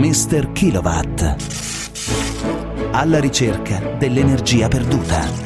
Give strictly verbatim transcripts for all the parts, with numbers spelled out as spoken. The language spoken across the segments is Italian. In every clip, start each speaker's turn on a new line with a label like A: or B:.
A: mister Kilowatt. Alla ricerca dell'energia perduta.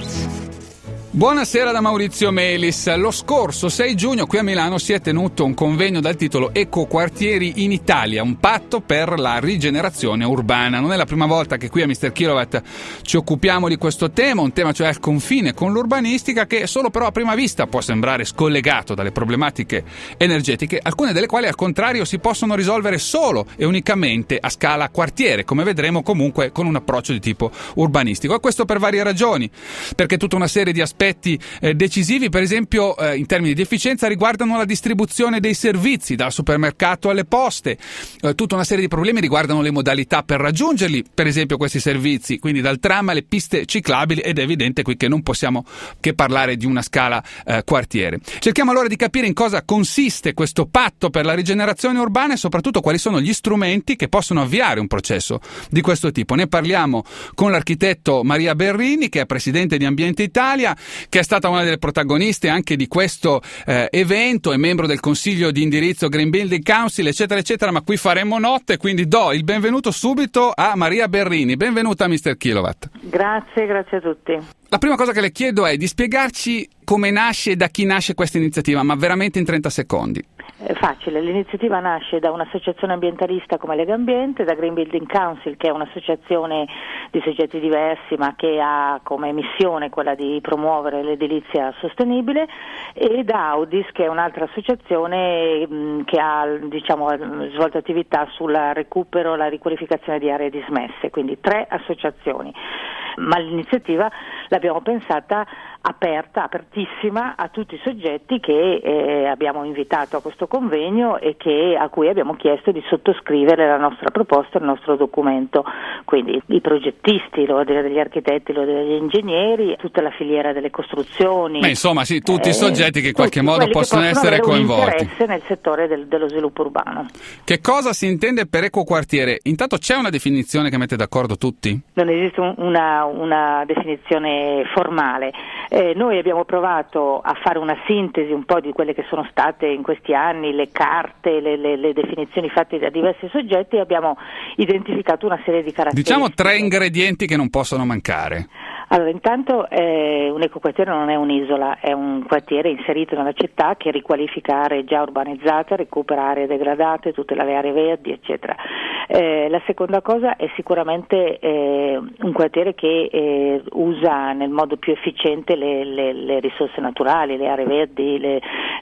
B: Buonasera da Maurizio Melis. Lo scorso sei giugno qui a Milano si è tenuto un convegno dal titolo Ecoquartieri in Italia, un patto per la rigenerazione urbana. Non è la prima volta che qui a mister Kilowatt ci occupiamo di questo tema, un tema cioè al confine con l'urbanistica, che solo però a prima vista può sembrare scollegato dalle problematiche energetiche, alcune delle quali al contrario si possono risolvere solo e unicamente a scala quartiere, come vedremo comunque con un approccio di tipo urbanistico. E questo per varie ragioni, perché tutta una serie di aspetti Eh, decisivi, per esempio eh, in termini di efficienza, riguardano la distribuzione dei servizi dal supermercato alle poste. Eh, tutta una serie di problemi riguardano le modalità per raggiungerli, per esempio questi servizi, quindi dal tram alle piste ciclabili, ed è evidente qui che non possiamo che parlare di una scala eh, quartiere. Cerchiamo allora di capire in cosa consiste questo patto per la rigenerazione urbana e soprattutto quali sono gli strumenti che possono avviare un processo di questo tipo. Ne parliamo con l'architetto Maria Berrini, che è presidente di Ambiente Italia, che è stata una delle protagoniste anche di questo eh, evento, è membro del consiglio di indirizzo Green Building Council, eccetera eccetera, ma qui faremo notte, quindi do il benvenuto subito a Maria Berrini. Benvenuta a mister Kilowatt.
C: Grazie, grazie a tutti.
B: La prima cosa che le chiedo è di spiegarci come nasce e da chi nasce questa iniziativa, ma veramente in trenta secondi.
C: È facile, l'iniziativa nasce da un'associazione ambientalista come Lega Ambiente, da Green Building Council, che è un'associazione di soggetti diversi ma che ha come missione quella di promuovere l'edilizia sostenibile, e da Audis, che è un'altra associazione mh, che ha diciamo, svolto attività sul recupero e la riqualificazione di aree dismesse, quindi tre associazioni. Ma l'iniziativa l'abbiamo pensata aperta, apertissima a tutti i soggetti che eh, abbiamo invitato a questo convegno e che, a cui abbiamo chiesto di sottoscrivere la nostra proposta, il nostro documento. Quindi i progettisti, lo dire degli architetti, lo dire degli ingegneri, tutta la filiera delle costruzioni.
B: Ma insomma sì, tutti
C: eh,
B: i soggetti che in qualche modo possono,
C: che possono
B: essere coinvolti.
C: Un interesse nel settore del, dello sviluppo urbano.
B: Che cosa si intende per ecoquartiere? Intanto c'è una definizione che mette d'accordo tutti?
C: Non esiste un, una, una definizione formale. Eh, noi abbiamo provato a fare una sintesi un po' di quelle che sono state in questi anni le carte, le, le, le definizioni fatte da diversi soggetti, e abbiamo identificato una serie di caratteristiche.
B: Diciamo tre ingredienti che non possono mancare.
C: Allora, intanto eh, un ecoquartiere non è un'isola, è un quartiere inserito nella città che riqualifica aree già urbanizzate, recupera aree degradate, tutela le aree verdi, eccetera. Eh, la seconda cosa è sicuramente eh, un quartiere che eh, usa nel modo più efficiente le, le, le risorse naturali, le aree verdi, le,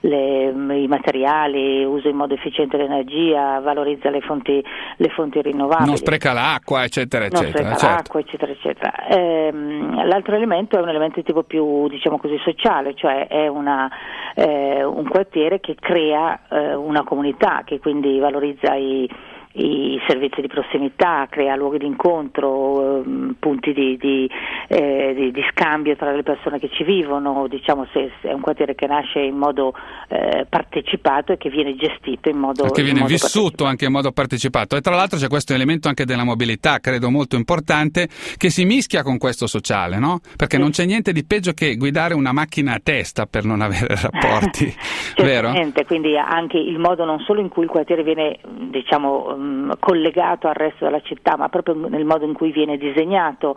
C: le, i materiali, usa in modo efficiente l'energia, valorizza le fonti, le fonti rinnovabili.
B: Non spreca l'acqua, eccetera, eccetera.
C: Non spreca
B: certo.
C: l'acqua, eccetera, eccetera. Eh, L'altro elemento è un elemento di tipo più, diciamo così, sociale, cioè è una, eh, un quartiere che crea eh, una comunità, che quindi valorizza i i servizi di prossimità, crea luoghi di incontro, eh, punti di, di, eh, di, di scambio tra le persone che ci vivono. Diciamo, se è un quartiere che nasce in modo eh, partecipato e che viene gestito in modo
B: che viene
C: in modo
B: vissuto anche in modo partecipato. E tra l'altro c'è questo elemento anche della mobilità, credo molto importante, che si mischia con questo sociale, no? Perché sì. Non c'è niente di peggio che guidare una macchina a testa per non avere rapporti, vero?
C: Certamente, quindi anche il modo non solo in cui il quartiere viene, diciamo, collegato al resto della città, ma proprio nel modo in cui viene disegnato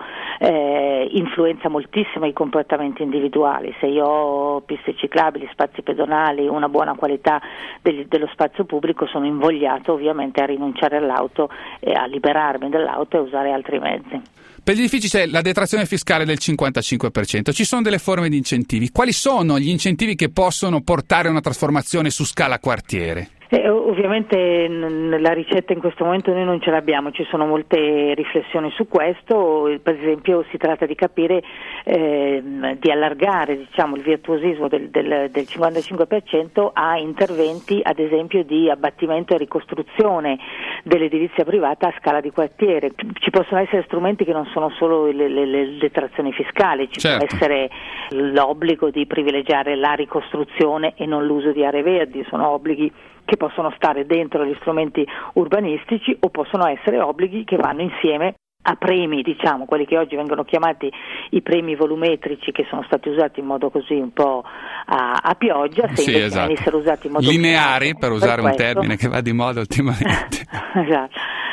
C: eh, influenza moltissimo i comportamenti individuali. Se io ho piste ciclabili, spazi pedonali, una buona qualità del, dello spazio pubblico, sono invogliato ovviamente a rinunciare all'auto e a liberarmi dell'auto e a usare altri mezzi.
B: Per gli edifici c'è la detrazione fiscale del cinquantacinque per cento, ci sono delle forme di incentivi. Quali sono gli incentivi che possono portare a una trasformazione su scala quartiere?
C: Eh, ovviamente n- la ricetta in questo momento noi non ce l'abbiamo, ci sono molte riflessioni su questo. Per esempio si tratta di capire eh, di allargare, diciamo, il virtuosismo del, del, del cinquantacinque per cento a interventi, ad esempio, di abbattimento e ricostruzione dell'edilizia privata a scala di quartiere. Ci possono essere strumenti che non sono solo le, le, le detrazioni fiscali, ci
B: certo.
C: può essere l'obbligo di privilegiare la ricostruzione e non l'uso di aree verdi, sono obblighi che possono stare dentro gli strumenti urbanistici, o possono essere obblighi che vanno insieme a premi, diciamo, quelli che oggi vengono chiamati i premi volumetrici, che sono stati usati in modo così un po' a, a pioggia, se
B: sì,
C: invece
B: esatto.
C: venissero usati in modo
B: lineari, per usare
C: per
B: un
C: questo.
B: termine che va di moda ultimamente.
C: Esatto.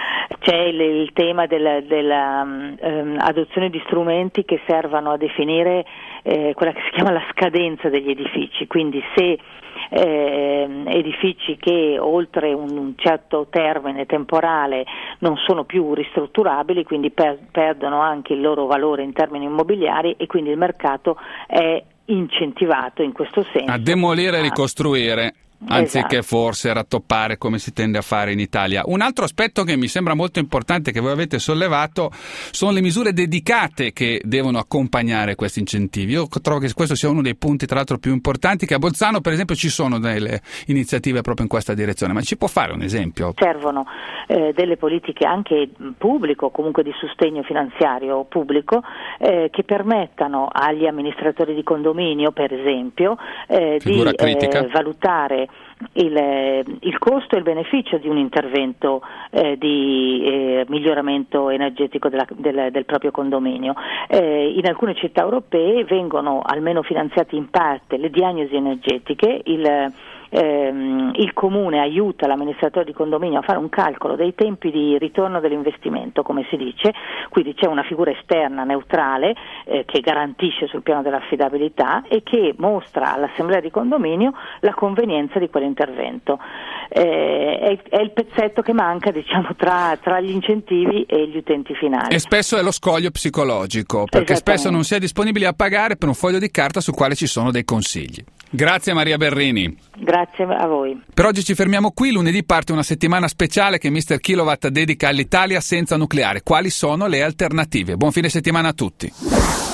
C: C'è il, il tema della, della um, adozione di strumenti che servano a definire eh, quella che si chiama la scadenza degli edifici, quindi se eh, edifici che oltre un, un certo termine temporale non sono più ristrutturabili, quindi per, perdono anche il loro valore in termini immobiliari, e quindi il mercato è incentivato in questo senso
B: a demolire e ricostruire, anziché esatto. forse rattoppare come si tende a fare in Italia. Un altro aspetto che mi sembra molto importante, che voi avete sollevato, sono le misure dedicate che devono accompagnare questi incentivi. Io trovo che questo sia uno dei punti tra l'altro più importanti, che a Bolzano per esempio ci sono delle iniziative proprio in questa direzione, ma ci può fare un esempio?
C: Servono eh, delle politiche anche pubblico, comunque di sostegno finanziario pubblico, eh, che permettano agli amministratori di condominio per esempio eh, di eh, valutare Il, il costo e il beneficio di un intervento eh, di eh, miglioramento energetico della, del, del proprio condominio. Eh, in alcune città europee vengono almeno finanziate in parte le diagnosi energetiche, il ehm, il comune aiuta l'amministratore di condominio a fare un calcolo dei tempi di ritorno dell'investimento, come si dice, quindi c'è una figura esterna neutrale eh, che garantisce sul piano dell'affidabilità e che mostra all'assemblea di condominio la convenienza di quell'intervento. Eh, è, è il pezzetto che manca, diciamo, tra, tra gli incentivi e gli utenti finali.
B: E spesso è lo scoglio psicologico, perché spesso non si è disponibili a pagare per un foglio di carta sul quale ci sono dei consigli. Grazie Maria Berrini.
C: Grazie a voi.
B: Per oggi ci fermiamo qui. Lunedì parte una settimana speciale che mister Kilowatt dedica all'Italia senza nucleare. Quali sono le alternative? Buon fine settimana a tutti.